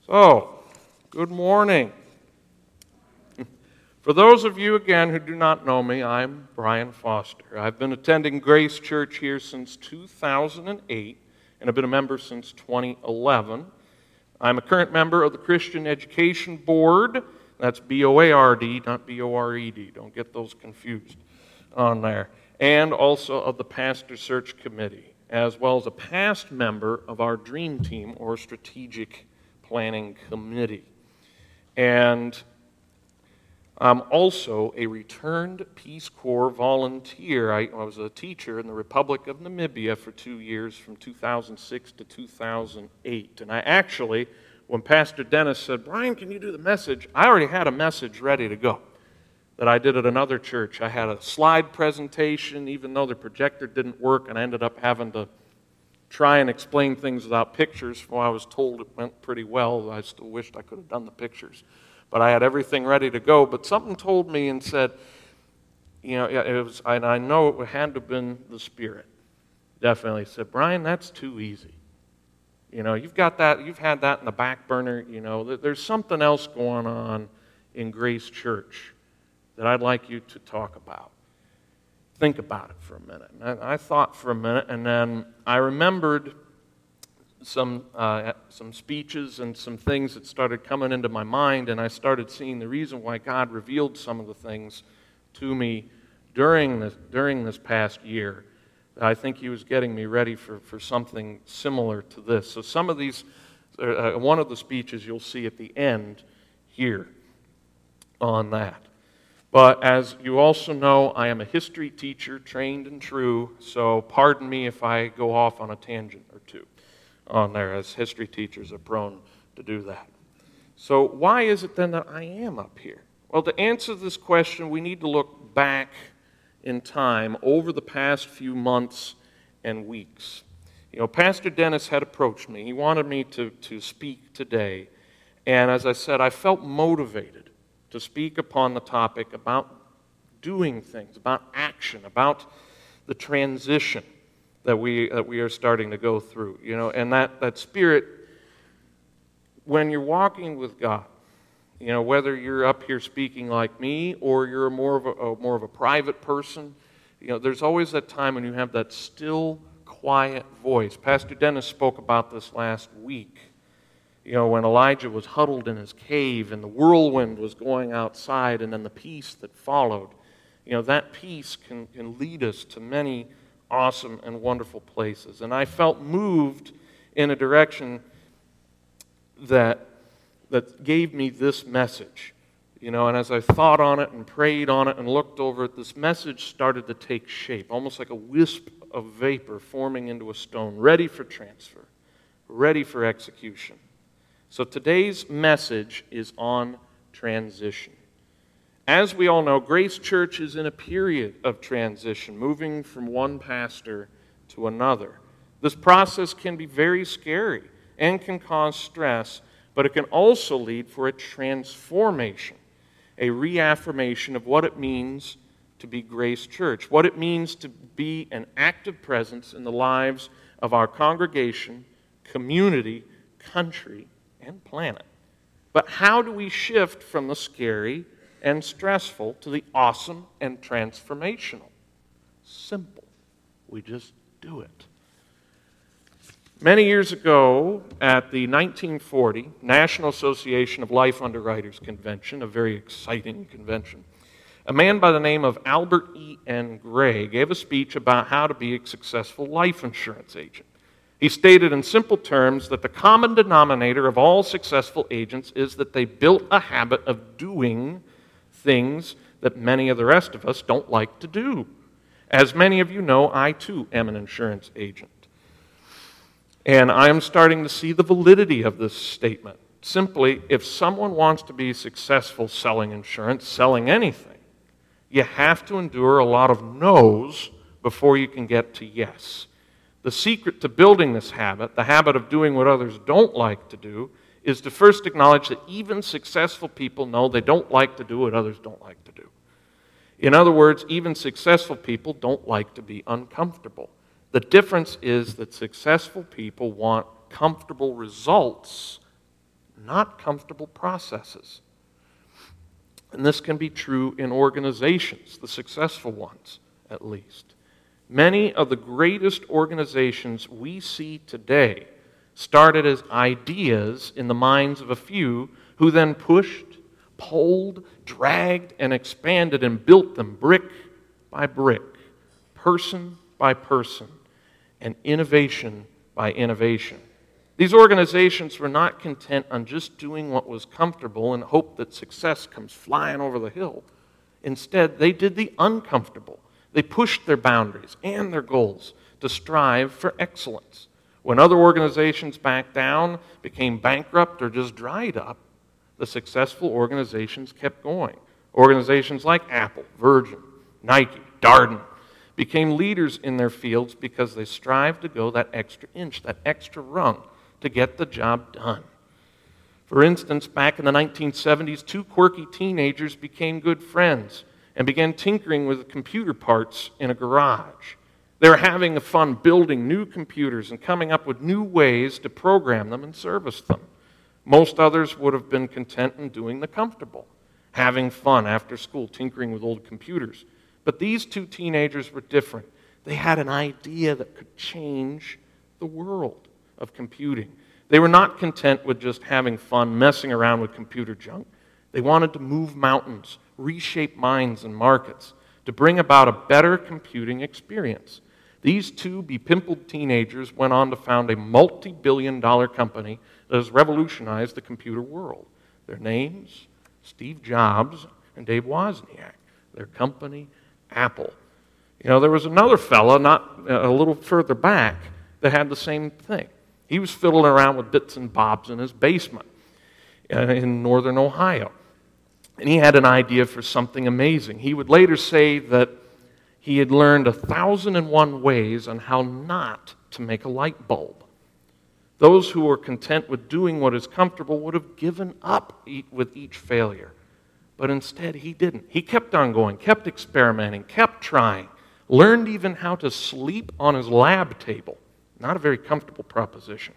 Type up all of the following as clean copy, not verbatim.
So, good morning. For those of you, again, who do not know me, I'm Brian Foster. I've been attending Grace Church here since 2008, and I've been a member since 2011. I'm a current member of the Christian Education Board. That's B-O-A-R-D, not B-O-R-E-D. Don't get those confused on there. And also of the Pastor Search Committee, as well as a past member of our Dream Team, or Strategic Planning Committee. And I'm also a returned Peace Corps volunteer. I was a teacher in the Republic of Namibia for 2 years, from 2006 to 2008. And I actually, when Pastor Dennis said, "Brian, can you do the message?" I already had a message ready to go that I did at another church. I had a slide presentation, even though the projector didn't work, and I ended up having to try and explain things without pictures. Well, I was told it went pretty well. I still wished I could have done the pictures. But I had everything ready to go. But something told me and said, it was, and I know it had to have been the Spirit. Definitely said, "Brian, that's too easy. You've got that, you've had that in the back burner. There's something else going on in Grace Church that I'd like you to talk about. Think about it for a minute." And I thought for a minute, and then I remembered some speeches and some things that started coming into my mind, and I started seeing the reason why God revealed some of the things to me during this past year. I think He was getting me ready for something similar to this. So some of these, one of the speeches you'll see at the end here on that. But as you also know, I am a history teacher, trained and true, so pardon me if I go off on a tangent or two on there, as history teachers are prone to do that. So why is it then that I am up here? Well, to answer this question, we need to look back in time over the past few months and weeks. Pastor Dennis had approached me. He wanted me to speak today, and as I said, I felt motivated to speak upon the topic about doing things, about action, about the transition that we are starting to go through. And that spirit, when you're walking with God, whether you're up here speaking like me or you're more of a private person, there's always that time when you have that still, quiet voice. Pastor Dennis spoke about this last week. When Elijah was huddled in his cave and the whirlwind was going outside, and then the peace that followed. That peace can lead us to many awesome and wonderful places. And I felt moved in a direction that gave me this message. And as I thought on it and prayed on it and looked over it, this message started to take shape, almost like a wisp of vapor forming into a stone, ready for transfer, ready for execution. So today's message is on transition. As we all know, Grace Church is in a period of transition, moving from one pastor to another. This process can be very scary and can cause stress, but it can also lead for a transformation, a reaffirmation of what it means to be Grace Church, what it means to be an active presence in the lives of our congregation, community, country, and planet. But how do we shift from the scary and stressful to the awesome and transformational? Simple. We just do it. Many years ago, at the 1940 National Association of Life Underwriters Convention, a very exciting convention, a man by the name of Albert E. N. Gray gave a speech about how to be a successful life insurance agent. He stated in simple terms that the common denominator of all successful agents is that they built a habit of doing things that many of the rest of us don't like to do. As many of you know, I too am an insurance agent. And I am starting to see the validity of this statement. Simply, if someone wants to be successful selling insurance, selling anything, you have to endure a lot of no's before you can get to yes. The secret to building this habit, the habit of doing what others don't like to do, is to first acknowledge that even successful people know they don't like to do what others don't like to do. In other words, even successful people don't like to be uncomfortable. The difference is that successful people want comfortable results, not comfortable processes. And this can be true in organizations, the successful ones at least. Many of the greatest organizations we see today started as ideas in the minds of a few who then pushed, pulled, dragged, and expanded and built them brick by brick, person by person, and innovation by innovation. These organizations were not content on just doing what was comfortable and hope that success comes flying over the hill. Instead, they did the uncomfortable. They pushed their boundaries and their goals to strive for excellence. When other organizations backed down, became bankrupt, or just dried up, the successful organizations kept going. Organizations like Apple, Virgin, Nike, Darden became leaders in their fields because they strived to go that extra inch, that extra rung, to get the job done. For instance, back in the 1970s, two quirky teenagers became good friends and began tinkering with computer parts in a garage. They were having fun building new computers and coming up with new ways to program them and service them. Most others would have been content in doing the comfortable, having fun after school, tinkering with old computers. But these two teenagers were different. They had an idea that could change the world of computing. They were not content with just having fun messing around with computer junk. They wanted to move mountains, reshape minds and markets, to bring about a better computing experience. These two bepimpled teenagers went on to found a multi-billion-dollar company that has revolutionized the computer world. Their names, Steve Jobs and Dave Wozniak. Their company, Apple. There was another fella not a little further back that had the same thing. He was fiddling around with bits and bobs in his basement in northern Ohio. And he had an idea for something amazing. He would later say that he had learned 1,001 ways on how not to make a light bulb. Those who were content with doing what is comfortable would have given up with each failure. But instead, he didn't. He kept on going, kept experimenting, kept trying, learned even how to sleep on his lab table. Not a very comfortable proposition.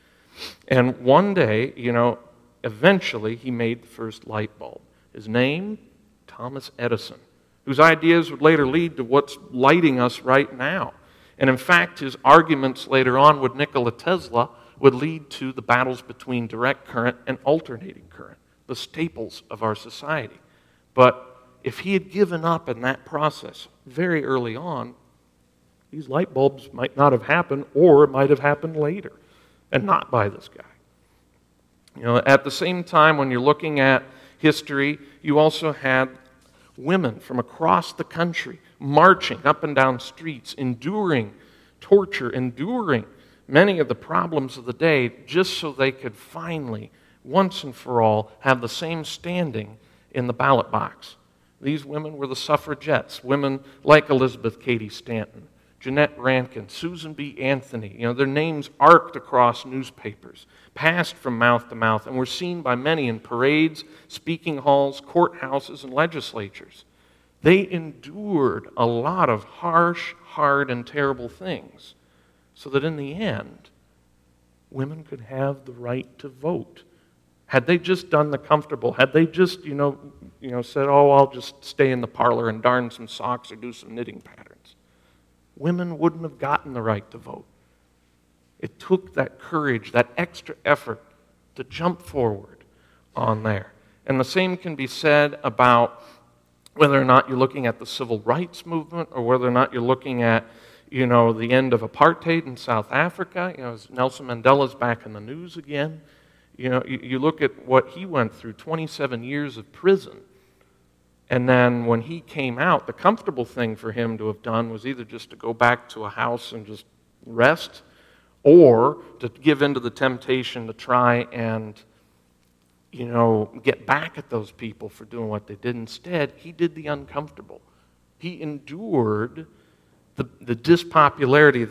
And one day, eventually he made the first light bulb. His name, Thomas Edison, whose ideas would later lead to what's lighting us right now. And in fact, his arguments later on with Nikola Tesla would lead to the battles between direct current and alternating current, the staples of our society. But if he had given up in that process very early on, these light bulbs might not have happened, or it might have happened later, and not by this guy. At the same time, when you're looking at history, you also had women from across the country marching up and down streets, enduring torture, enduring many of the problems of the day, just so they could finally, once and for all, have the same standing in the ballot box. These women were the suffragettes, women like Elizabeth Cady Stanton, Jeanette Rankin, Susan B. Anthony. Their names arced across newspapers, passed from mouth to mouth, and were seen by many in parades, speaking halls, courthouses, and legislatures. They endured a lot of harsh, hard, and terrible things so that in the end, women could have the right to vote. Had they just done the comfortable, had they just, said, I'll just stay in the parlor and darn some socks or do some knitting patterns, women wouldn't have gotten the right to vote. It took that courage, that extra effort to jump forward on there. And the same can be said about whether or not you're looking at the civil rights movement or whether or not you're looking at, the end of apartheid in South Africa. Nelson Mandela's back in the news again. You look at what he went through, 27 years of prison. And then when he came out, the comfortable thing for him to have done was either just to go back to a house and just rest, or to give in to the temptation to try and, get back at those people for doing what they did. Instead, he did the uncomfortable. He endured the dispopularity,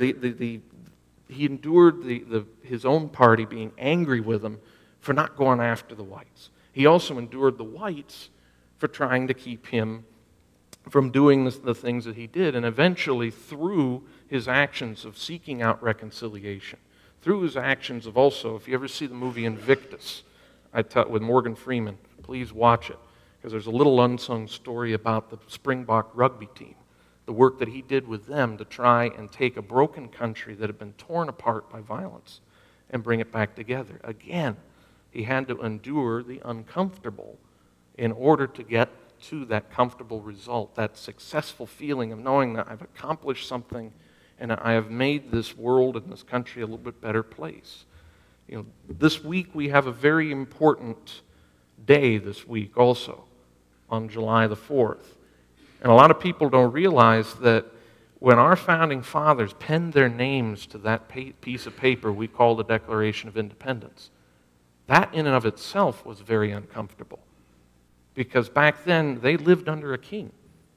he endured his own party being angry with him for not going after the whites. He also endured the whites for trying to keep him from doing the things that he did. And eventually, through his actions of seeking out reconciliation, through his actions of also, if you ever see the movie Invictus, with Morgan Freeman. Please watch it, because there's a little unsung story about the Springbok rugby team, the work that he did with them to try and take a broken country that had been torn apart by violence and bring it back together. Again, he had to endure the uncomfortable in order to get to that comfortable result, that successful feeling of knowing that I've accomplished something and I have made this world and this country a little bit better place. This week we have a very important day this week also, on July the 4th. And a lot of people don't realize that when our founding fathers penned their names to that piece of paper we call the Declaration of Independence, that in and of itself was very uncomfortable. Because back then, they lived under a king.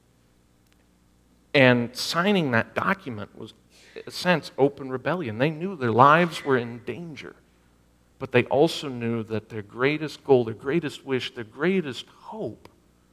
And signing that document was, in a sense, open rebellion. They knew their lives were in danger. But they also knew that their greatest goal, their greatest wish, their greatest hope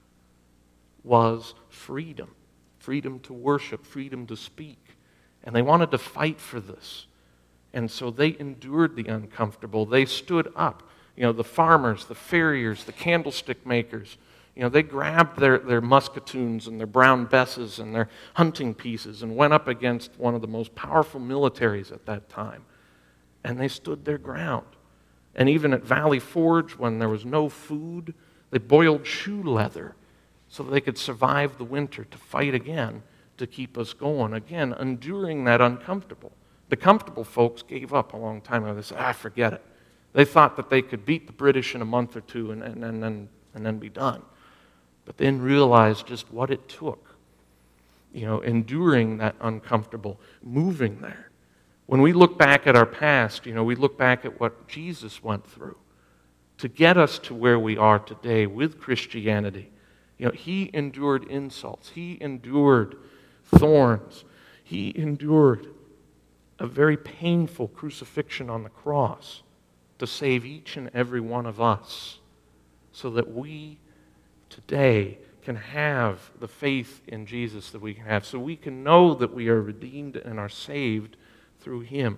was freedom. Freedom to worship, freedom to speak. And they wanted to fight for this. And so they endured the uncomfortable. They stood up. The farmers, the farriers, the candlestick makers, they grabbed their musketoons and their brown besses and their hunting pieces and went up against one of the most powerful militaries at that time. And they stood their ground. And even at Valley Forge, when there was no food, they boiled shoe leather so that they could survive the winter to fight again, to keep us going. Again, enduring that uncomfortable. The comfortable folks gave up a long time ago. They said, forget it. They thought that they could beat the British in a month or two and then be done. But then realized just what it took, enduring that uncomfortable, moving there. When we look back at our past, we look back at what Jesus went through to get us to where we are today with Christianity. He endured insults. He endured thorns. He endured a very painful crucifixion on the cross to save each and every one of us so that we today can have the faith in Jesus that we can have, so we can know that we are redeemed and are saved through Him.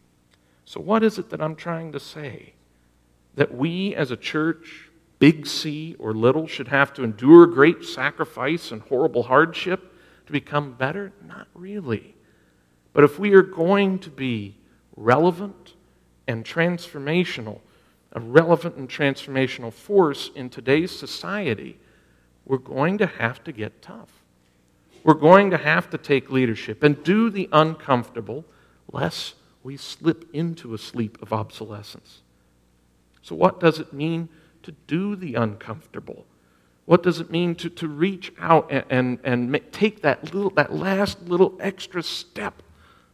So what is it that I'm trying to say? That we as a church, big C or little, should have to endure great sacrifice and horrible hardship to become better? Not really. But if we are going to be relevant and transformational, a relevant and transformational force in today's society, we're going to have to get tough. We're going to have to take leadership and do the uncomfortable, lest we slip into a sleep of obsolescence. So what does it mean to do the uncomfortable? What does it mean to reach out and take that last little extra step?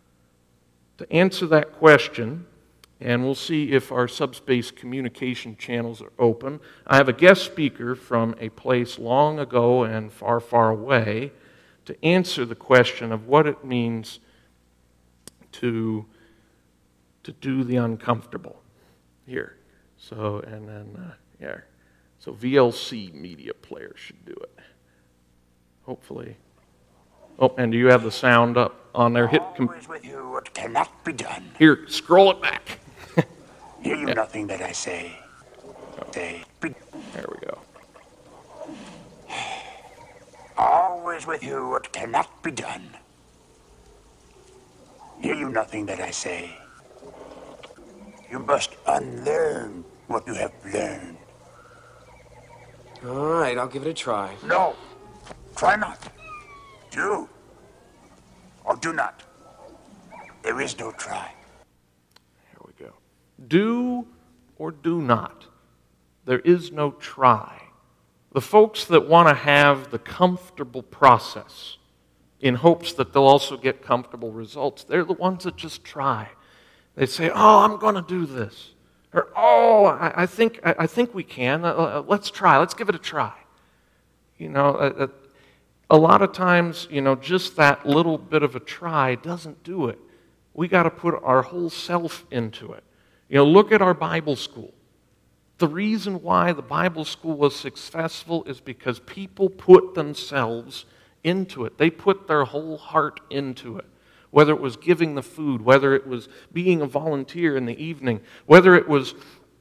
To answer that question, and we'll see if our subspace communication channels are open, I have a guest speaker from a place long ago and far, far away to answer the question of what it means to do the uncomfortable here. So, and then, so VLC Media Player should do it. Hopefully. Oh, and do you have the sound up on there? Always with you, it cannot be done. Here, scroll it back. Hear you nothing that I say. There we go. Always with you, it cannot be done. Hear you nothing that I say. You must unlearn what you have learned. All right, I'll give it a try. No, try not. Do or do not. There is no try. Here we go. Do or do not. There is no try. The folks that want to have the comfortable process in hopes that they'll also get comfortable results, they're the ones that just try. They say, I'm going to do this. Or, I think we can. Let's try. Let's give it a try. A lot of times, just that little bit of a try doesn't do it. We got to put our whole self into it. Look at our Bible school. The reason why the Bible school was successful is because people put themselves into it. They put their whole heart into it. Whether it was giving the food, whether it was being a volunteer in the evening, whether it was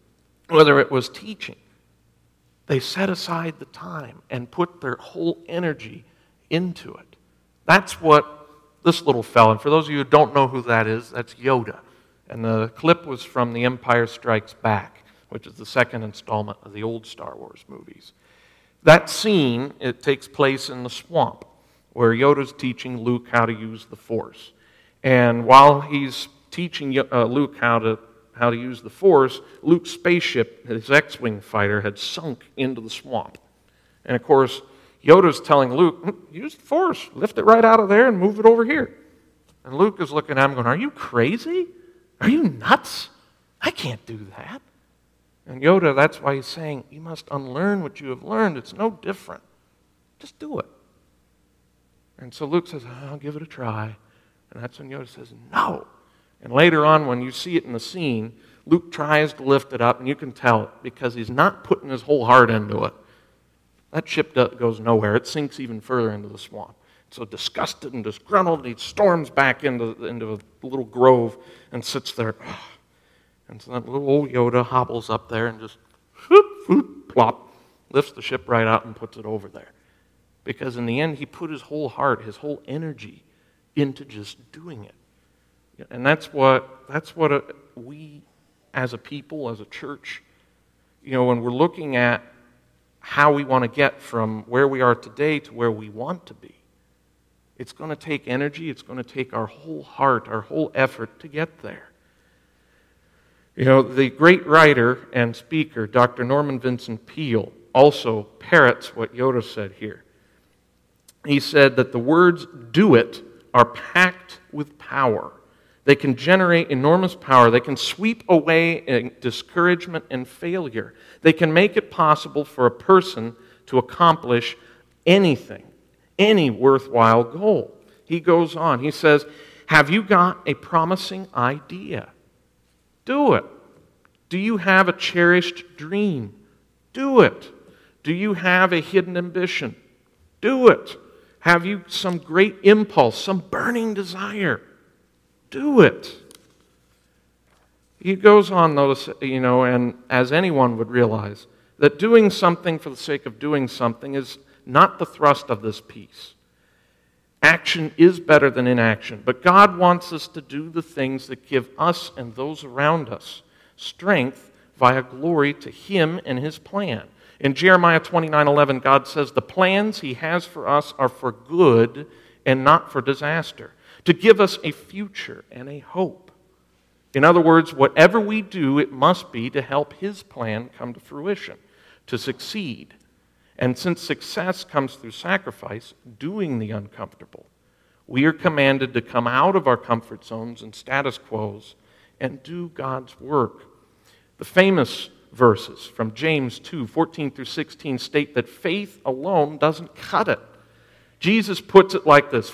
whether it was teaching. They set aside the time and put their whole energy into it. That's what this little fella, and for those of you who don't know who that is, that's Yoda. And the clip was from The Empire Strikes Back, which is the second installment of the old Star Wars movies. That scene, it takes place in the swamp, where Yoda's teaching Luke how to use the Force. And while he's teaching Luke how to use the Force, Luke's spaceship, his X-Wing fighter, had sunk into the swamp. And of course, Yoda's telling Luke, use the Force, lift it right out of there and move it over here. And Luke is looking at him going, are you crazy? Are you nuts? I can't do that. And Yoda, that's why he's saying, you must unlearn what you have learned. It's no different. Just do it. And so Luke says, I'll give it a try. And that's when Yoda says, no. And later on, when you see it in the scene, Luke tries to lift it up, and you can tell it because he's not putting his whole heart into it. That ship goes nowhere. It sinks even further into the swamp. So disgusted and disgruntled, he storms back into a little grove and sits there. And so that little old Yoda hobbles up there and just whoop, whoop, plop, lifts the ship right out and puts it over there. Because in the end, he put his whole heart, his whole energy into just doing it. And that's what we as a people, as a church, when we're looking at how we want to get from where we are today to where we want to be, it's going to take energy, it's going to take our whole heart, our whole effort to get there. The great writer and speaker, Dr. Norman Vincent Peale, also parrots what Yoda said here. He said that the words "do it" are packed with power. They can generate enormous power. They can sweep away discouragement and failure. They can make it possible for a person to accomplish anything, any worthwhile goal. He goes on. He says, have you got a promising idea? Do it. Do you have a cherished dream? Do it. Do you have a hidden ambition? Do it. Have you some great impulse, some burning desire? Do it. He goes on, though, and as anyone would realize, that doing something for the sake of doing something is not the thrust of this piece. Action is better than inaction, but God wants us to do the things that give us and those around us strength via glory to Him and His plan. In Jeremiah 29:11, God says, the plans He has for us are for good and not for disaster, to give us a future and a hope. In other words, whatever we do, it must be to help His plan come to fruition, to succeed. And since success comes through sacrifice, doing the uncomfortable, we are commanded to come out of our comfort zones and status quos and do God's work. The famous verses from James 2:14 through 16 state that faith alone doesn't cut it. Jesus puts it like this.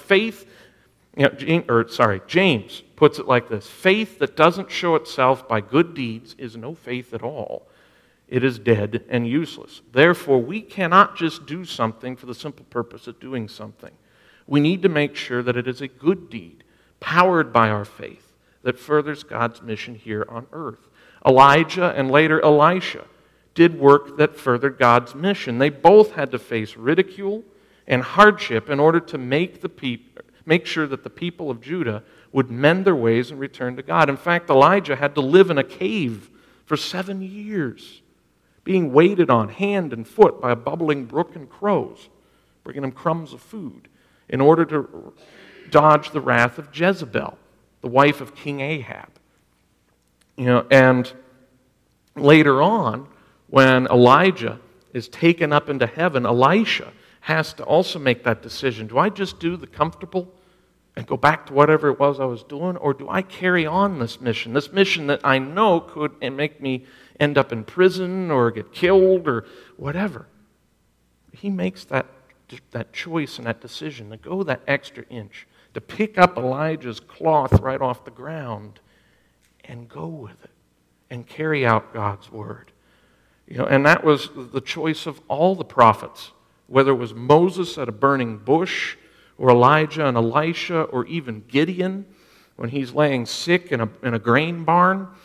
James puts it like this. Faith that doesn't show itself by good deeds is no faith at all. It is dead and useless. Therefore, we cannot just do something for the simple purpose of doing something. We need to make sure that it is a good deed, powered by our faith, that furthers God's mission here on earth. Elijah and later Elisha did work that furthered God's mission. They both had to face ridicule and hardship in order to make sure that the people of Judah would mend their ways and return to God. In fact, Elijah had to live in a cave for 7 years, being waited on hand and foot by a bubbling brook and crows, bringing him crumbs of food, in order to dodge the wrath of Jezebel, the wife of King Ahab. And later on, when Elijah is taken up into heaven, Elisha has to also make that decision. Do I just do the comfortable and go back to whatever it was I was doing, or do I carry on this mission that I know could make me end up in prison or get killed or whatever? He makes that choice and that decision to go that extra inch, to pick up Elijah's cloth right off the ground and go with it and carry out God's word. And that was the choice of all the prophets, whether it was Moses at a burning bush, or Elijah and Elisha, or even Gideon when he's laying sick in a grain barn.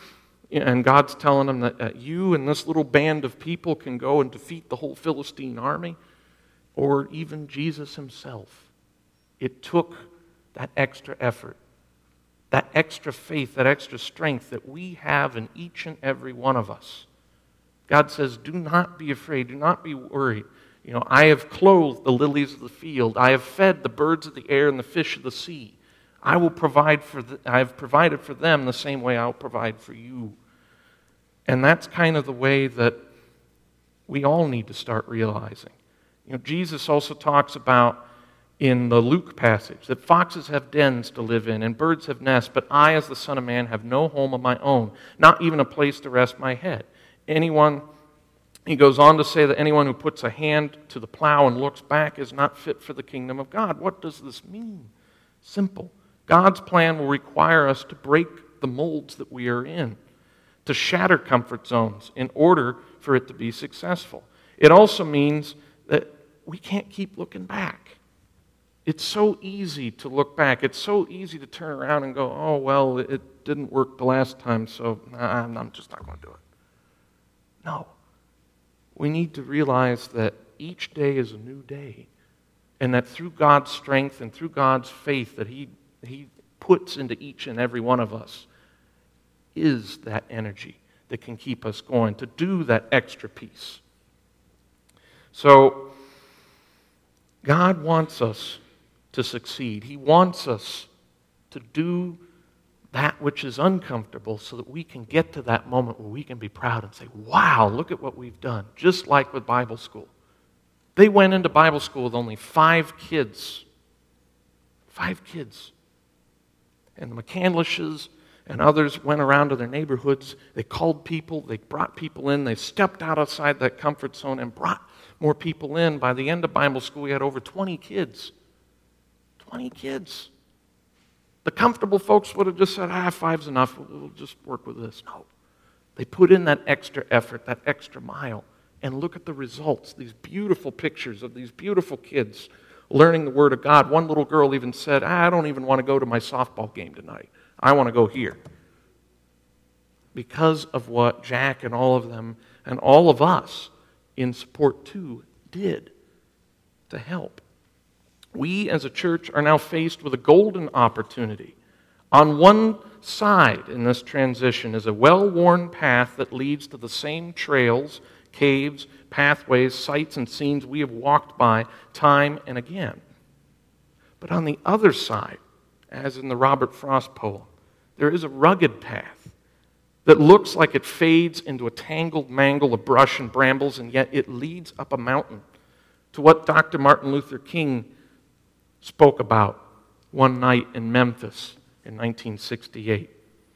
and God's telling them that you and this little band of people can go and defeat the whole Philistine army, or even Jesus himself. It took that extra effort, that extra faith, that extra strength that we have in each and every one of us. God says, do not be afraid, do not be worried. I have clothed the lilies of the field. I have fed the birds of the air and the fish of the sea. I have provided for them the same way I'll provide for you. And that's kind of the way that we all need to start realizing. Jesus also talks about in the Luke passage that foxes have dens to live in and birds have nests, but I, as the Son of Man, have no home of my own, not even a place to rest my head. He goes on to say that anyone who puts a hand to the plow and looks back is not fit for the kingdom of God. What does this mean? Simple. God's plan will require us to break the molds that we are in, to shatter comfort zones in order for it to be successful. It also means that we can't keep looking back. It's so easy to look back. It's so easy to turn around and go, oh, well, it didn't work the last time, so I'm just not going to do it. No. We need to realize that each day is a new day, and that through God's strength and through God's faith that He puts into each and every one of us is that energy that can keep us going, to do that extra piece. So, God wants us to succeed. He wants us to do that which is uncomfortable so that we can get to that moment where we can be proud and say, wow, look at what we've done. Just like with Bible school. They went into Bible school with only 5 kids. 5 kids. And the McCandlishes and others went around to their neighborhoods. They called people. They brought people in. They stepped outside that comfort zone and brought more people in. By the end of Bible school, we had over 20 kids. 20 kids. The comfortable folks would have just said, 5's enough. We'll just work with this. No. They put in that extra effort, that extra mile. And look at the results. These beautiful pictures of these beautiful kids learning the Word of God. One little girl even said, I don't even want to go to my softball game tonight. I want to go here. Because of what Jack and all of them and all of us in support too did to help. We as a church are now faced with a golden opportunity. On one side in this transition is a well-worn path that leads to the same trails, caves, pathways, sights, and scenes we have walked by time and again. But on the other side, as in the Robert Frost poem, there is a rugged path that looks like it fades into a tangled mangle of brush and brambles, and yet it leads up a mountain to what Dr. Martin Luther King spoke about one night in Memphis in 1968.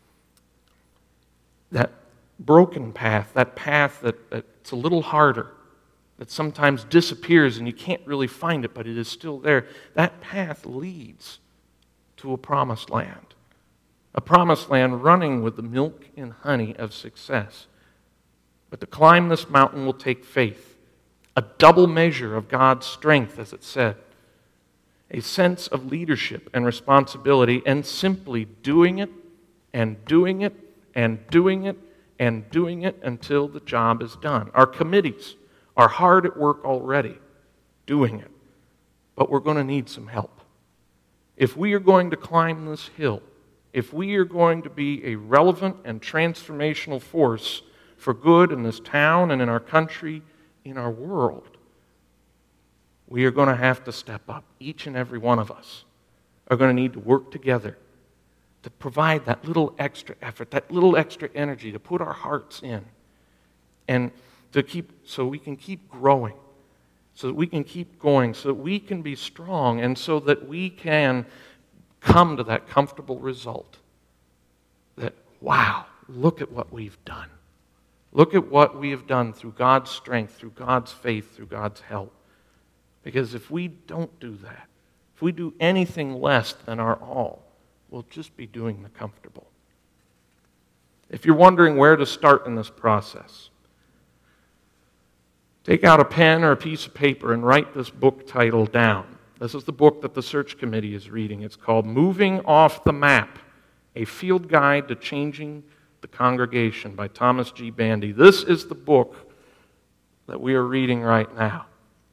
That broken path, that path that's a little harder, that sometimes disappears and you can't really find it, but it is still there. That path leads to a promised land. A promised land running with the milk and honey of success. But to climb this mountain will take faith, a double measure of God's strength, as it said, a sense of leadership and responsibility, and simply doing it and doing it and doing it and doing it until the job is done. Our committees are hard at work already doing it, but we're going to need some help. If we are going to climb this hill, if we are going to be a relevant and transformational force for good in this town and in our country, in our world, we are going to have to step up. Each and every one of us are going to need to work together to provide that little extra effort, that little extra energy to put our hearts in and so we can keep growing, so that we can keep going, so that we can be strong, and so that we can come to that comfortable result that, wow, look at what we've done. Look at what we have done through God's strength, through God's faith, through God's help. Because if we don't do that, if we do anything less than our all, we'll just be doing the comfortable. If you're wondering where to start in this process, take out a pen or a piece of paper and write this book title down. This is the book that the search committee is reading. It's called Moving Off the Map, a Field Guide to Changing the Congregation by Thomas G. Bandy. This is the book that we are reading right now.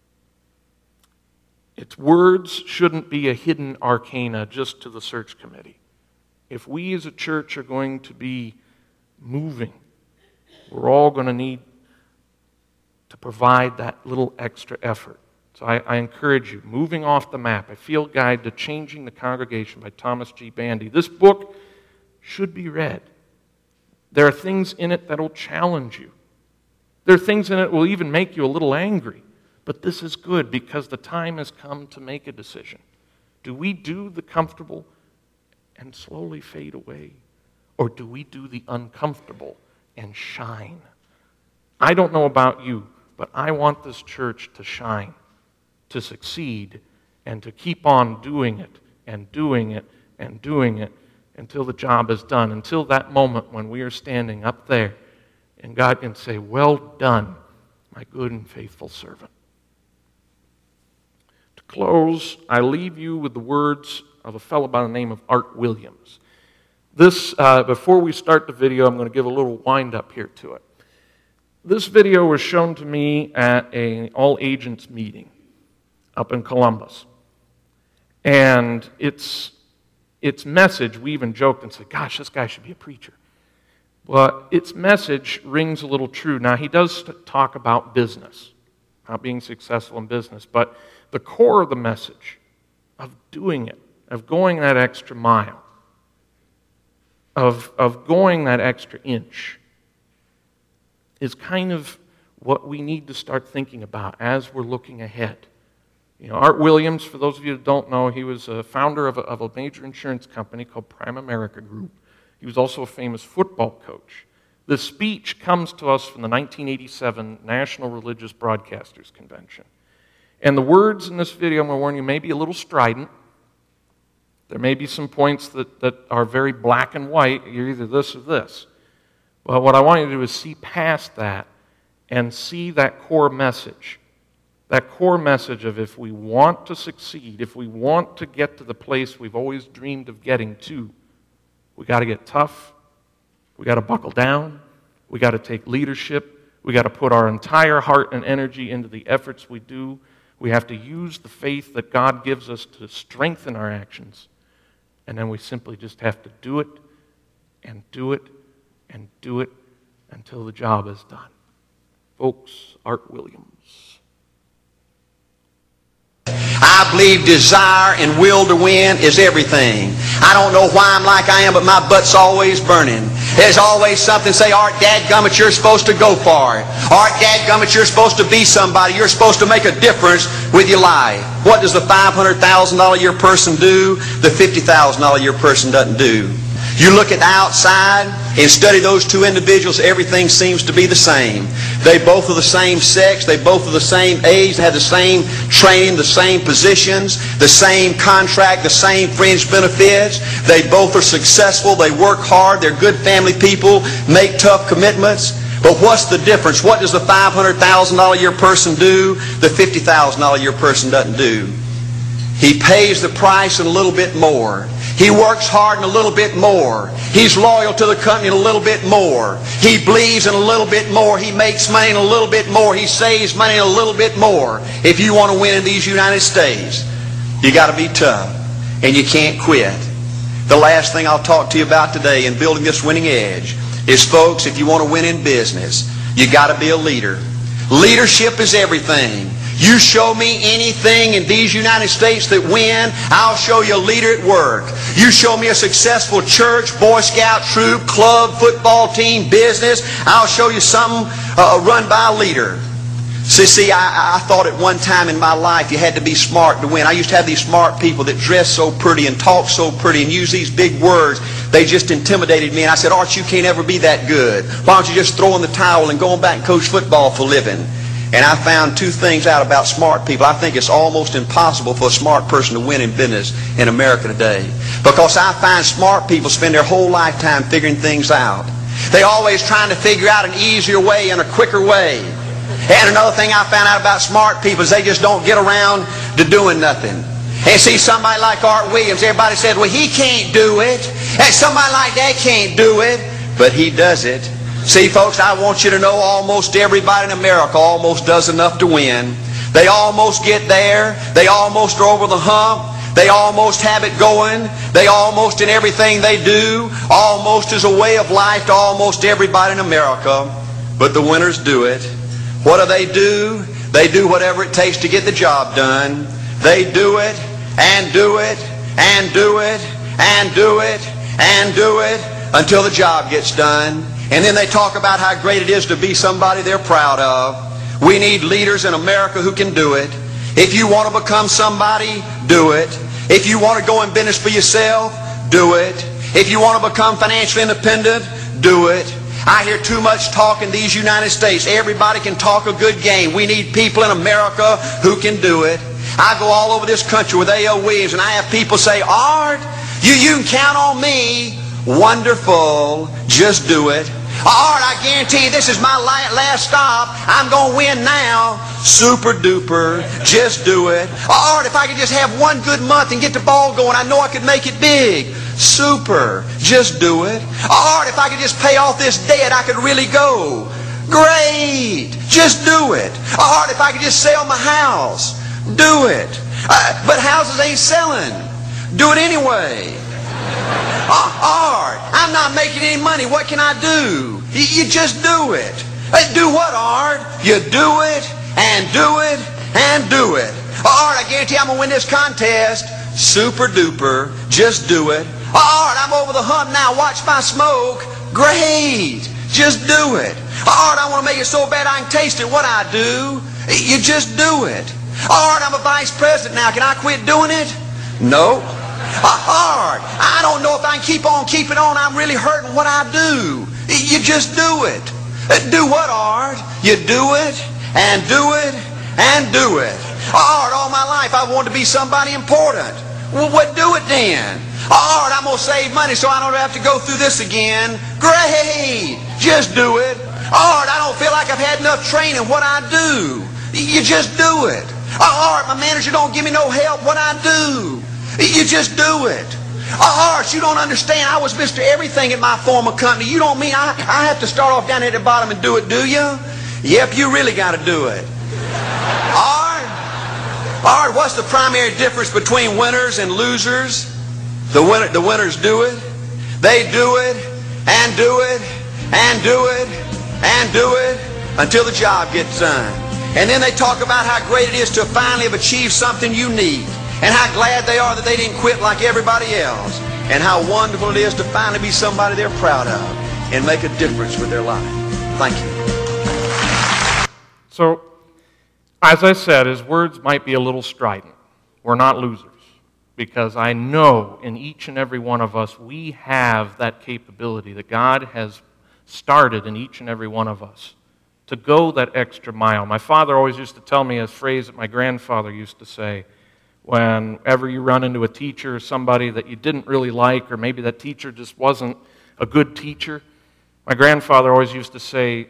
Its words shouldn't be a hidden arcana just to the search committee. If we as a church are going to be moving, we're all going to need to provide that little extra effort. So I encourage you, Moving Off the Map, a field guide to changing the congregation by Thomas G. Bandy. This book should be read. There are things in it that will challenge you. There are things in it that will even make you a little angry. But this is good because the time has come to make a decision. Do we do the comfortable and slowly fade away? Or do we do the uncomfortable and shine? I don't know about you, but I want this church to shine, to succeed, and to keep on doing it and doing it and doing it until the job is done, until that moment when we are standing up there and God can say, "Well done, my good and faithful servant." To close, I leave you with the words of a fellow by the name of Art Williams. This, before we start the video, I'm going to give a little wind-up here to it. This video was shown to me at an all-agents meeting up in Columbus. And its message, we even joked and said, "Gosh, this guy should be a preacher." But its message rings a little true. Now, he does talk about business, about being successful in business, but the core of the message of doing it, of going that extra mile, of going that extra inch, is kind of what we need to start thinking about as we're looking ahead. You know, Art Williams, for those of you that don't know, he was a founder of a major insurance company called Prime America Group. He was also a famous football coach. This speech comes to us from the 1987 National Religious Broadcasters Convention. And the words in this video, I'm going to warn you, may be a little strident. There may be some points that are very black and white. You're either this or this. But what I want you to do is see past that and see that core message. That core message of if we want to succeed, if we want to get to the place we've always dreamed of getting to, we got to get tough, we got to buckle down, we got to take leadership, we got to put our entire heart and energy into the efforts we do. We have to use the faith that God gives us to strengthen our actions. And then we simply just have to do it and do it and do it until the job is done. Folks, Art Williams. I believe desire and will to win is everything. I don't know why I'm like I am, but my butt's always burning. There's always something say, "Art, dadgummit, you're supposed to go for it. Art, dadgummit, you're supposed to be somebody. You're supposed to make a difference with your life." What does the $500,000 a year person do? The $50,000 a year person doesn't do. You look at the outside and study those two individuals, everything seems to be the same. They both are the same sex, they both are the same age, they have the same training, the same positions, the same contract, the same fringe benefits. They both are successful, they work hard, they're good family people, make tough commitments. But what's the difference? What does the $500,000 a year person do? The $50,000 a year person doesn't do. He pays the price and a little bit more. He works hard and a little bit more. He's loyal to the company and a little bit more. He believes in a little bit more. He makes money and a little bit more. He saves money and a little bit more. If you want to win in these United States, you got to be tough and you can't quit. The last thing I'll talk to you about today in building this winning edge is, folks, if you want to win in business, you got to be a leader. Leadership is everything. You show me anything in these United States that win, I'll show you a leader at work. You show me a successful church, Boy Scout troop, club, football team, business, I'll show you something run by a leader. See, I thought at one time in my life you had to be smart to win. I used to have these smart people that dress so pretty and talk so pretty and use these big words. They just intimidated me. And I said, "Art, you can't ever be that good. Why don't you just throw in the towel and go back and coach football for a living?" And I found two things out about smart people. I think it's almost impossible for a smart person to win in business in America today. Because I find smart people spend their whole lifetime figuring things out. They're always trying to figure out an easier way and a quicker way. And another thing I found out about smart people is they just don't get around to doing nothing. And see, somebody like Art Williams, everybody said, "Well, he can't do it." And somebody like that can't do it. but He does it. See, folks, I want you to know almost everybody in America almost does enough to win. They almost get there. They almost are over the hump. They almost have it going. They almost in everything they do, almost is a way of life to almost everybody in America. But the winners do it. What do? They do whatever it takes to get the job done. They do it, and do it, and do it, and do it, and do it, until the job gets done. And then they talk about how great it is to be somebody they're proud of. We need leaders in America who can do it. If you want to become somebody, do it. If you want to go in business for yourself, do it. If you want to become financially independent, do it. I hear too much talk in these United States. Everybody can talk a good game. We need people in America who can do it. I go all over this country with A.L. Williams, and I have people say, Art, you can count on me. Wonderful. Just do it. Art, I guarantee you this is my last stop. I'm going to win now. Super duper. Just do it. Art, if I could just have one good month and get the ball going, I know I could make it big. Super. Just do it. Art, if I could just pay off this debt, I could really go. Great. Just do it. Art, if I could just sell my house. Do it. But houses ain't selling. Do it anyway. Art, I'm not making any money. What can I do? You just do it. Do what, Art? You do it, and do it, and do it. Art, I guarantee I'm going to win this contest. Super duper. Just do it. Art, I'm over the hump now. Watch my smoke. Great. Just do it. Art, I want to make it so bad I can taste it. What I do? You just do it. Art, I'm a vice president now. Can I quit doing it? No. Art, I don't know if I can keep on keeping on. I'm really hurting. What I do? You just do it. Do what, Art? You do it, and do it, and do it. Art, all my life I wanted to be somebody important. Well, what do it then? Art, I'm going to save money so I don't have to go through this again. Great. Just do it. Art, I don't feel like I've had enough training. What I do? You just do it. Art, my manager don't give me no help. What I do? You just do it. Art, you don't understand. I was Mr. Everything at my former company. You don't mean I have to start off down at the bottom and do it, do you? Yep, you really got to do it. Art, what's the primary difference between winners and losers? The winners do it. They do it, and do it, and do it, and do it, until the job gets done. And then they talk about how great it is to finally have achieved something unique. And how glad they are that they didn't quit like everybody else. And how wonderful it is to finally be somebody they're proud of and make a difference with their life. Thank you. So, as I said, his words might be a little strident. We're not losers. Because I know in each and every one of us, we have that capability that God has started in each and every one of us to go that extra mile. My father always used to tell me a phrase that my grandfather used to say, whenever you run into a teacher or somebody that you didn't really like, or maybe that teacher just wasn't a good teacher, my grandfather always used to say,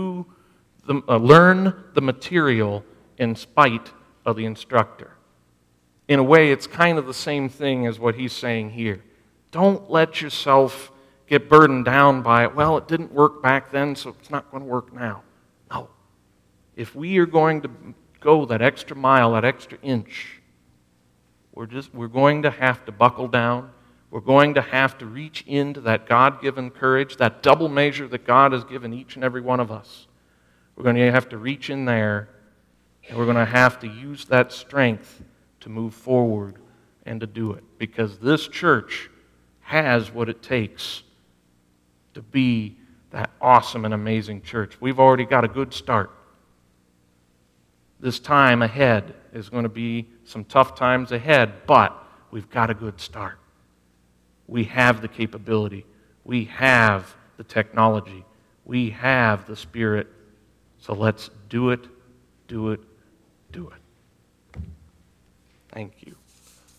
learn the material in spite of the instructor. In a way, it's kind of the same thing as what he's saying here. Don't let yourself get burdened down by it. Well, it didn't work back then, so it's not going to work now. No. If we are going to go that extra mile, that extra inch, we're going to have to buckle down. We're going to have to reach into that God-given courage, that double measure that God has given each and every one of us. We're going to have to reach in there, and we're going to have to use that strength to move forward and to do it. Because this church has what it takes to be that awesome and amazing church. We've already got a good start. This time ahead is going to be some tough times ahead, but we've got a good start. We have the capability. We have the technology. We have the Spirit. So let's do it, do it, do it. Thank you.